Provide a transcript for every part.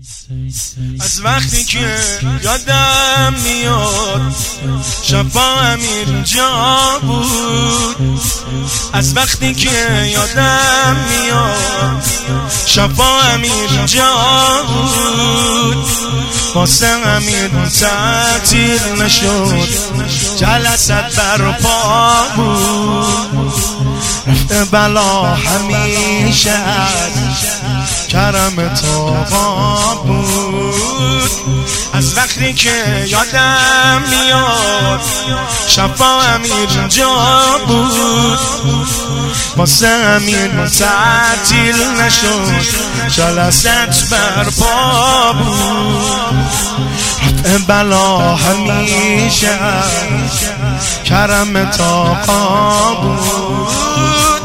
از وقتی که یادم میاد شفا امیر جا بود، از وقتی که یادم میاد شفا امیر جا بود، واسه امیر تعطیل نشد جلسات برپا بود، رفته بلا همیشه کرم تا بود، از وقتی که یادم میاد شفا امیر جا بود، واسه امیر تعطیل نشد جلسات برپا بود، رفع بلا همیشه کرم تا بود،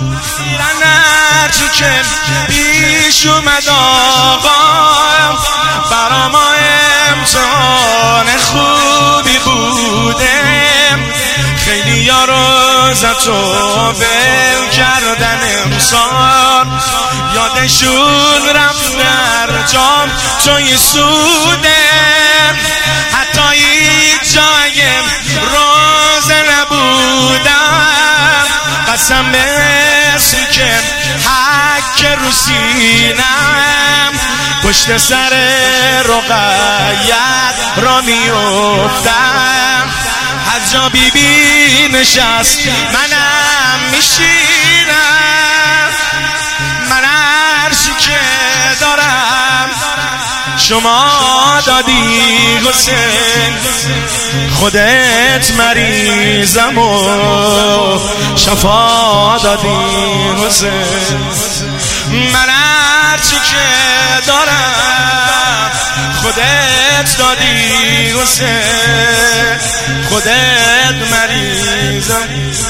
هرچی که پیش اومد آقا برا ما امتحان خوبی بوده، خیلی یا روزت و بل کردن امسال یادشون رفت در جام توی سوده، حتی هیچ جای روزه نبودم، قسم به اسمی که حک رو سینم پشت سر رقیت را میافتم، هر جا بی بی نشست منم میشینم، من هرچی که دارم شما دادی حسین، خودت مریضم و شفا دادی حسین، من هرچی که دارم خودت دادی حسین، خودت مریضم.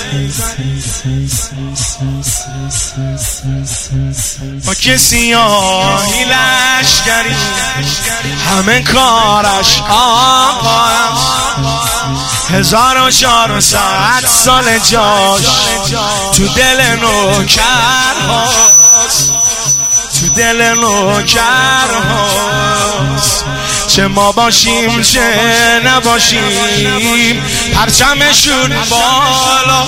با کسی آهی لشگری همه کارش آقا، 1400 سال جاش تو دل نوکر هاست، تو دل نوکر هاست، چه ما باشیم چه نباشیم پرچمشون بالا،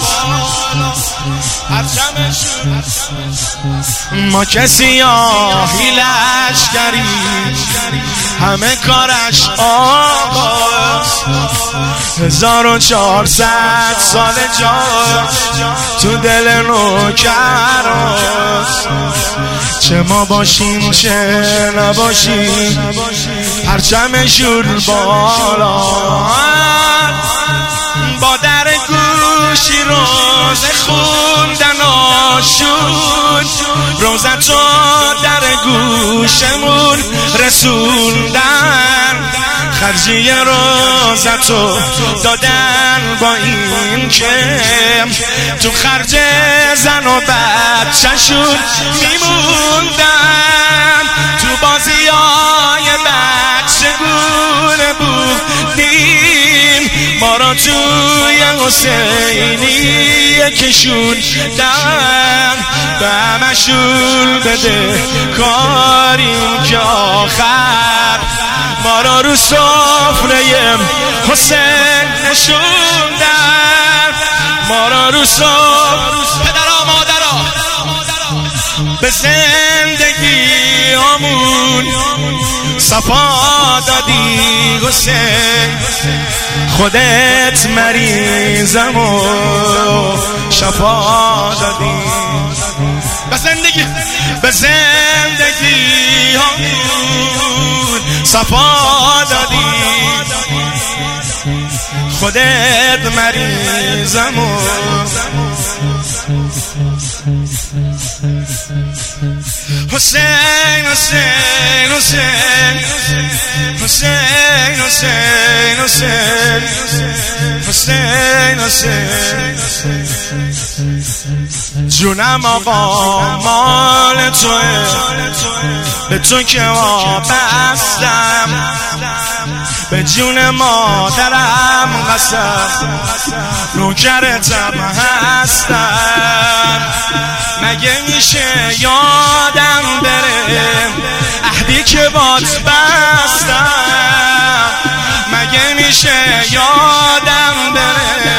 ما کسی آهی لشگری همه کارش آقاست، 1400 سال جاش تو دل نوکراست، چه ما باشیم چه نباشیم پرچمشون بالا، با در گوشی روز خوندن آشون، روزتو در گوشمون رسوندن، خرجی روزتو دادن با این که تو خرج زن و بچه‌شون میموندن، تو بازیای بچگونه بودیم، ما را توی حسینی کشوندن، به همشون بده کاریم که آخر ما را رو سفره حسین نشوندن، ما را رو سفره پدرها مادرها به زندگی همون صفا دادی حسین، خودت مریضم و شفا دادی، به زندگی همون صفا دادی، خودت مریضم و حسین حسین حسین حسین حسین حسین حسین جونم آقا مال توه، به تو که وابستم، به جون مادرم قسم نوکرتم هستم. مگه میشه یادم بره عهدی که بات بستم؟ مگه میشه یادم بره؟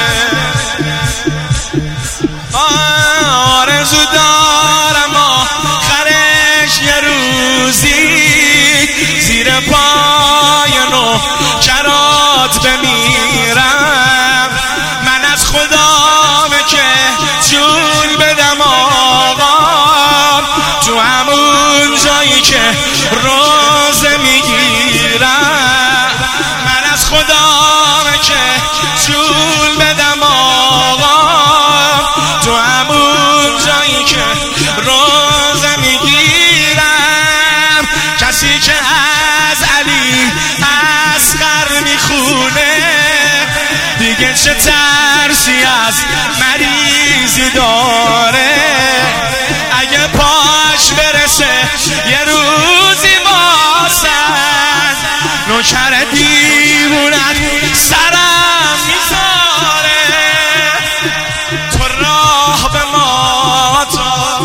آرزو دارم آخرش یه روزی زیر پای نوکرات بمیرم. من از خدام که جون بدم آقا تو همون جایی که روزه میگیرم. من از خدام که جون بدم آقا تو همون جایی که روزه میگیرم. کسی که از علی اصغر میخونه دیگه چه ترسی از مریضی داره؟ اگه پاش برسه یه روزی باسن نوکر دیوونت سرم میذاره. تو راه به ما تا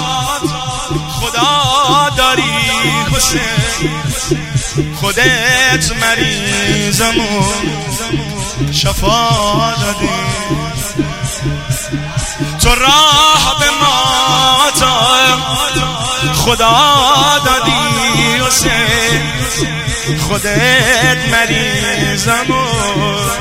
خدا داری حسین، خودت مریضمون شفا دادی. تو راه به ما تا خدا دادی حسین، خودت مریضمون.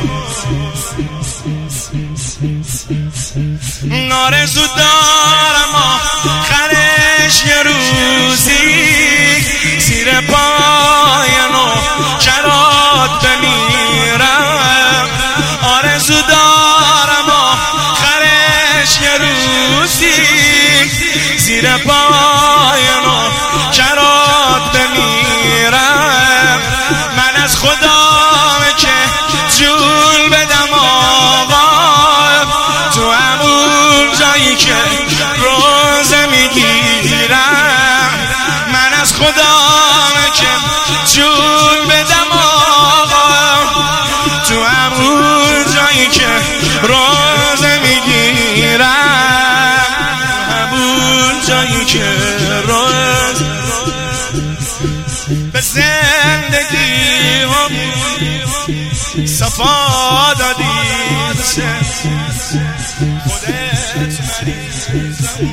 آرزو دارم آخرش یه روزی زیر پای نوکرات بمیرم. آرزو دارم آخرش یه روزی زیر پای نوکرات بمیرم. من از خدام که جون بدم آقا تو همون جایی که روزه میگیرم. من از خدام که جون بدم آقا تو همون جایی که روزه میگیرم. همون جایی که روزه به زندگی هم صفا دادی خودت مریضمون.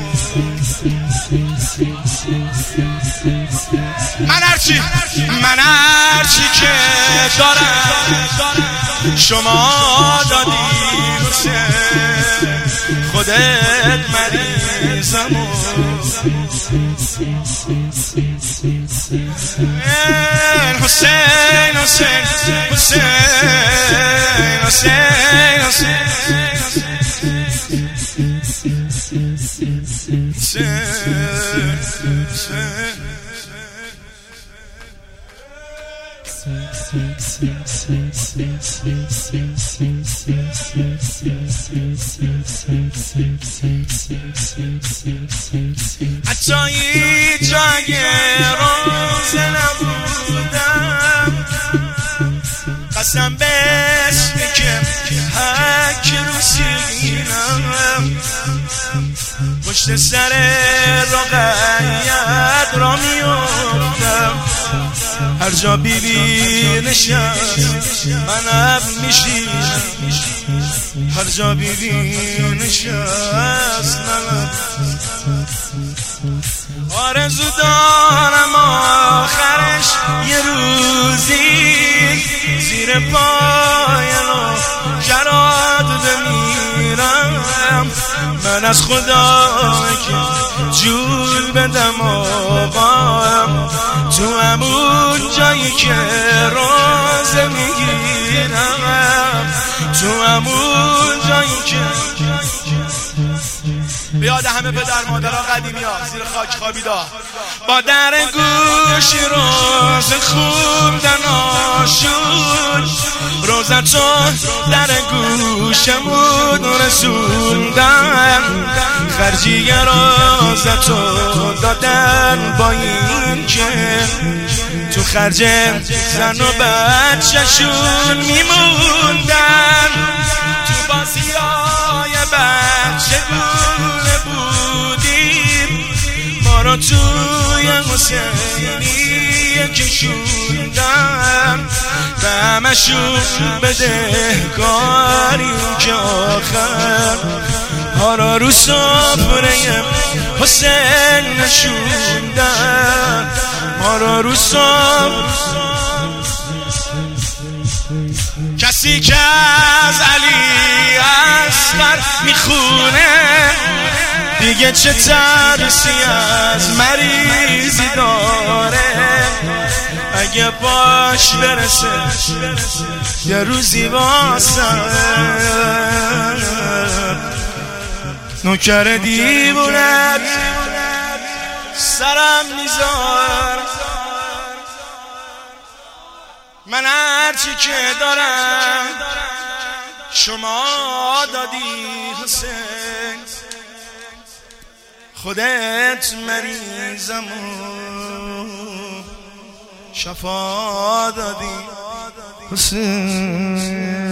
من هرچی که دارم شما دادی حسین، خودت مریضمون. حسین حسین حسین حسین حتی هیچ جای روزه نبودم، قسم به اسمی که حک رو سینم. پشت سر رقیت را میافتم، هر جا بیبی نشست منم میشینم. هر جا بیبی نشست منم. آرزو دارم آخرش یه روزی زیر پای نوکرات بمیرم. من از خدا که جون بدم آقا تو همون جایی که روزه میگیرم. تو همون جایی که بیاد همه پدر مادرها قدیمی ها زیر خاک خوابیدا با در گوشی روز خوندن آشون. روزتون در گوشمون رسوندن، خرجی روزتو دادن با این که تو خرج زن و بچه‌شون میموندن، تو بازیای بچه گونه بودیم، ما رو توی حسینیه کشوندن، به همشون بدهکاریم که آخر ها را رو سفره حسین نشوندن، ما را رو کسی که از علی اصغر میخونه دیگه چه ترسی از مریضی داره، اگه باش برسه یه روزی واسه نوکر دیوونت سرم میذار، من هرچی که دارم شما دادی حسین، خودت مریضم و شفا دادی حسین.